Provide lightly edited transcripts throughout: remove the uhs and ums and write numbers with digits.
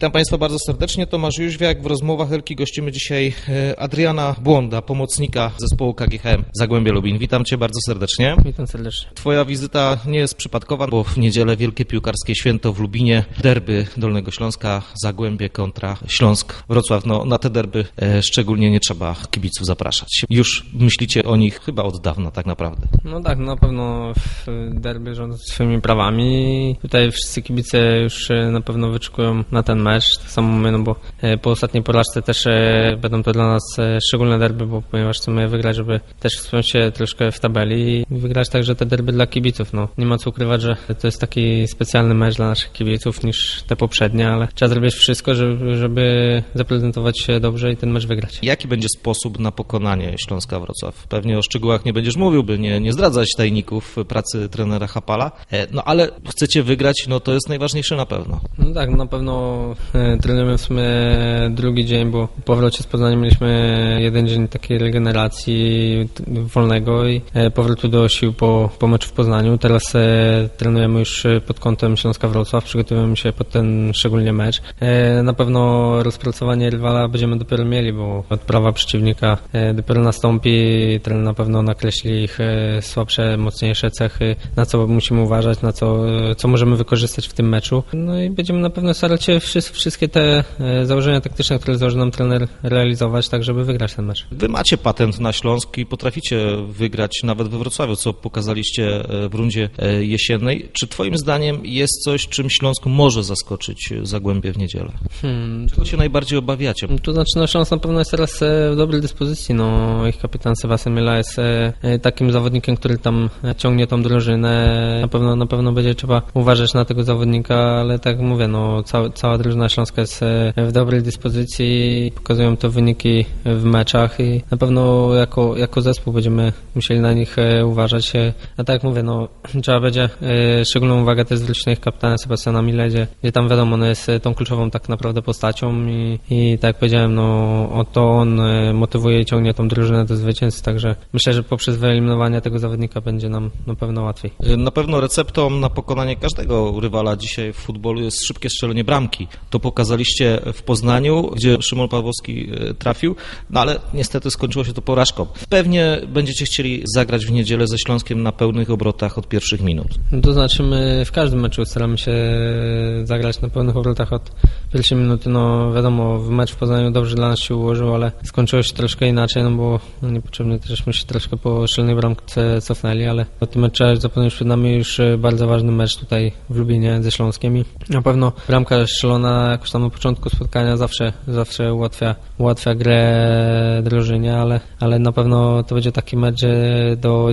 Witam Państwa bardzo serdecznie. Tomasz Jóźwiak. W rozmowach Elki gościmy dzisiaj Adriana Błonda, pomocnika zespołu KGHM Zagłębie Lubin. Witam Cię bardzo serdecznie. Witam serdecznie. Twoja wizyta nie jest przypadkowa, bo w niedzielę wielkie piłkarskie święto w Lubinie. Derby Dolnego Śląska, Zagłębie kontra Śląsk Wrocław. No, na te derby szczególnie nie trzeba kibiców zapraszać. Już myślicie o nich chyba od dawna tak naprawdę. No tak, na pewno derby rządzą swoimi prawami. Tutaj wszyscy kibice już na pewno wyczekują na ten mecz. Tak samo mówię, no bo po ostatniej porażce też będą to dla nas szczególne derby, bo ponieważ chcemy wygrać, żeby też wspiąć się troszkę w tabeli i wygrać także te derby dla kibiców. No, nie ma co ukrywać, że to jest taki specjalny mecz dla naszych kibiców niż te poprzednie, ale trzeba zrobić wszystko, żeby zaprezentować się dobrze i ten mecz wygrać. Jaki będzie sposób na pokonanie Śląska Wrocław? Pewnie o szczegółach nie będziesz mówił, by nie zdradzać tajników pracy trenera Hapala, no ale chcecie wygrać, no to jest najważniejsze na pewno. No tak, na pewno trenujemy w sumie drugi dzień, bo po powrocie z Poznania mieliśmy jeden dzień takiej regeneracji wolnego i powrotu do sił po meczu w Poznaniu. Teraz trenujemy już pod kątem Śląska Wrocław, przygotowujemy się pod ten szczególnie mecz. Na pewno rozpracowanie rywala będziemy dopiero mieli, bo odprawa przeciwnika dopiero nastąpi. Trener na pewno nakreśli ich słabsze, mocniejsze cechy, na co musimy uważać, na co możemy wykorzystać w tym meczu. No i będziemy na pewno starać się wszystkie te założenia taktyczne, które założy nam trener, realizować, tak żeby wygrać ten mecz. Wy macie patent na Śląsk i potraficie wygrać nawet we Wrocławiu, co pokazaliście w rundzie jesiennej. Czy twoim zdaniem jest coś, czym Śląsk może zaskoczyć Zagłębie w niedzielę? Czego się najbardziej obawiacie? To znaczy, no Śląsk na pewno jest teraz w dobrej dyspozycji. No, ich kapitan Sebastian Miela jest takim zawodnikiem, który tam ciągnie tą drużynę. Na pewno będzie trzeba uważać na tego zawodnika, ale tak jak mówię, no cała drużyna śląska jest w dobrej dyspozycji, pokazują to wyniki w meczach i na pewno jako zespół będziemy musieli na nich uważać. A tak jak mówię, no trzeba będzie szczególną uwagę też zwrócić na ich kapitana Sebastiana Mile, gdzie tam wiadomo, on jest tą kluczową tak naprawdę postacią i tak jak powiedziałem, no to on motywuje i ciągnie tą drużynę do zwycięstw, także myślę, że poprzez wyeliminowanie tego zawodnika będzie nam na pewno łatwiej. Na pewno receptą na pokonanie każdego rywala dzisiaj w futbolu jest szybkie strzelenie bramki. To pokazaliście w Poznaniu, gdzie Szymon Pawłowski trafił, no ale niestety skończyło się to porażką. Pewnie będziecie chcieli zagrać w niedzielę ze Śląskiem na pełnych obrotach od pierwszych minut. To znaczy my w każdym meczu staramy się zagrać na pełnych obrotach od pierwszej minuty. No wiadomo, w mecz w Poznaniu dobrze dla nas się ułożył, ale skończyło się troszkę inaczej, no bo niepotrzebnie żeśmy się troszkę po szalonej bramce cofnęli, ale o tym meczu zapomnieć przed nami już bardzo ważny mecz tutaj w Lubinie ze Śląskiem i na pewno bramka strzelona jakoś tam na początku spotkania zawsze ułatwia grę drużynie, ale na pewno to będzie taki mecz, gdzie do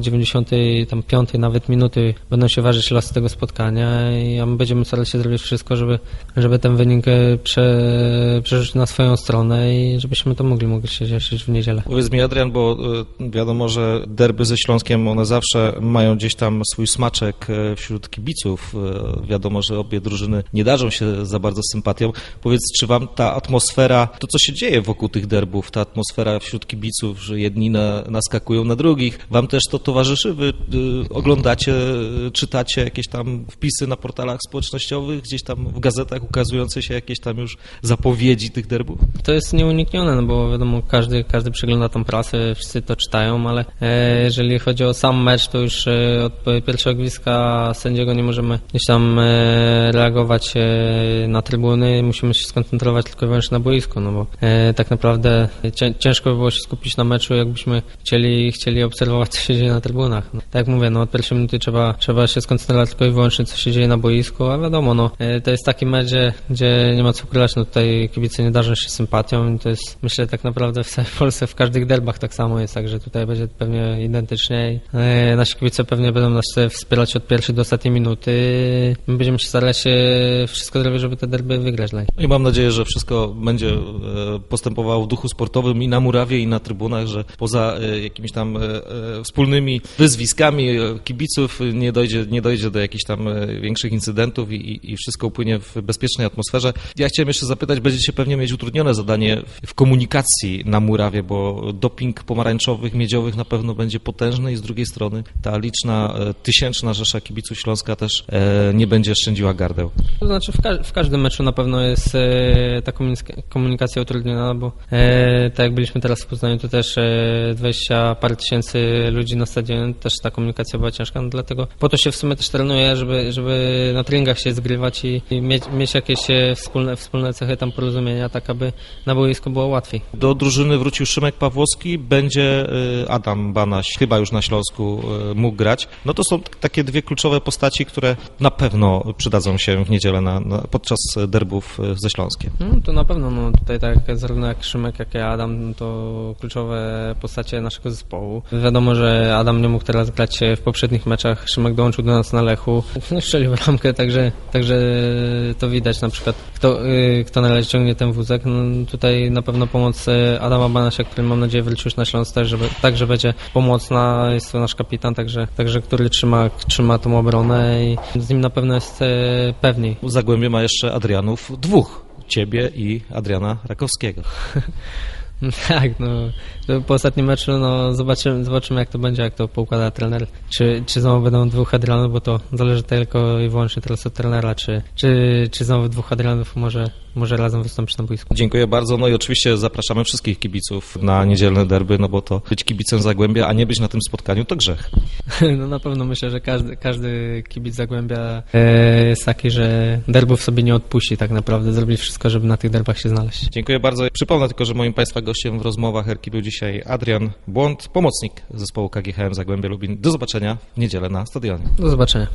95 nawet minuty będą się ważyć losy tego spotkania i my będziemy starać się zrobić wszystko, żeby ten wynik przerzucić na swoją stronę i żebyśmy to mogli się cieszyć w niedzielę. Powiedz mi, Adrian, bo wiadomo, że derby ze Śląskiem, one zawsze mają gdzieś tam swój smaczek wśród kibiców. Wiadomo, że obie drużyny nie darzą się za bardzo sympatią. Powiedz, czy wam ta atmosfera, to co się dzieje wokół tych derbów, ta atmosfera wśród kibiców, że jedni naskakują na drugich, wam też to towarzyszy? Wy oglądacie, czytacie jakieś tam wpisy na portalach społecznościowych, gdzieś tam w gazetach ukazujące się jakieś tam już zapowiedzi tych derbów? To jest nieuniknione, no bo wiadomo, każdy przegląda tą prasę, wszyscy to czytają, ale jeżeli chodzi o sam mecz, to już od pierwszego gwizdka sędziego nie możemy gdzieś tam reagować na trybuny, musimy się skoncentrować tylko i wyłącznie na boisku, no bo tak naprawdę ciężko by było się skupić na meczu, jakbyśmy chcieli obserwować, co się dzieje na trybunach. No, tak jak mówię, no od pierwszej minuty trzeba się skoncentrować tylko i wyłącznie, co się dzieje na boisku, a wiadomo, no to jest taki mecz, gdzie nie ma co ukrywać, no tutaj kibice nie darzą się sympatią i to jest, myślę, tak naprawdę w całej Polsce w każdych derbach tak samo jest, także tutaj będzie pewnie identycznie i nasi kibice pewnie będą nas wspierać od pierwszej do ostatniej minuty. My będziemy się starać wszystko zrobić, żeby te derby wygrać dla nich. I mam nadzieję, że wszystko będzie postępowało w duchu sportowym i na murawie, i na trybunach, że poza jakimiś tam wspólnymi wyzwiskami kibiców nie dojdzie do jakichś tam większych incydentów i wszystko upłynie w bezpiecznej atmosferze. Ja chciałem chciałem jeszcze zapytać, będziecie pewnie mieć utrudnione zadanie w komunikacji na murawie, bo doping pomarańczowych, miedziowych na pewno będzie potężny i z drugiej strony ta liczna, tysięczna rzesza kibiców Śląska też nie będzie szczędziła gardeł. To znaczy w każdym meczu na pewno jest ta komunikacja utrudniona, bo tak jak byliśmy teraz w Poznaniu, to też 20 parę tysięcy ludzi na stadionie, też ta komunikacja była ciężka, no dlatego po to się w sumie też trenuje, żeby na treningach się zgrywać i mieć jakieś wspólne cechy tam porozumienia, tak aby na boisku było łatwiej. Do drużyny wrócił Szymek Pawłowski, będzie Adam Banaś, chyba już na Śląsku mógł grać. No to są takie dwie kluczowe postaci, które na pewno przydadzą się w niedzielę podczas derbów ze Śląskiem. To na pewno, no tutaj tak zarówno jak Szymek, jak i Adam, to kluczowe postacie naszego zespołu. Wiadomo, że Adam nie mógł teraz grać w poprzednich meczach, Szymek dołączył do nas na Lechu, strzelił bramkę, także to widać na przykład, kto na razie ciągnie ten wózek. No, tutaj na pewno pomoc Adama Banasia, który mam nadzieję wrócił już na Śląsk, także będzie pomocna, jest to nasz kapitan, także który trzyma tą obronę i z nim na pewno jest pewniej. Zagłębie ma jeszcze Adrianów dwóch, ciebie i Adriana Rakowskiego. Tak, no po ostatnim meczu zobaczymy jak to będzie, jak to poukłada trener, czy znowu będą dwóch Adrianów, bo to zależy tylko i wyłącznie teraz od trenera, czy znowu dwóch Adrianów może razem wystąpić na boisku. Dziękuję bardzo, no i oczywiście zapraszamy wszystkich kibiców na niedzielne derby, no bo to być kibicem Zagłębia, a nie być na tym spotkaniu to grzech. No na pewno myślę, że każdy kibic Zagłębia jest taki, że derbów sobie nie odpuści tak naprawdę, zrobi wszystko, żeby na tych derbach się znaleźć. Dziękuję bardzo. Przypomnę tylko, że moim Państwa gościem w rozmowach Erki był dzisiaj Adrian Błąd, pomocnik zespołu KGHM Zagłębia Lubin. Do zobaczenia w niedzielę na stadionie. Do zobaczenia.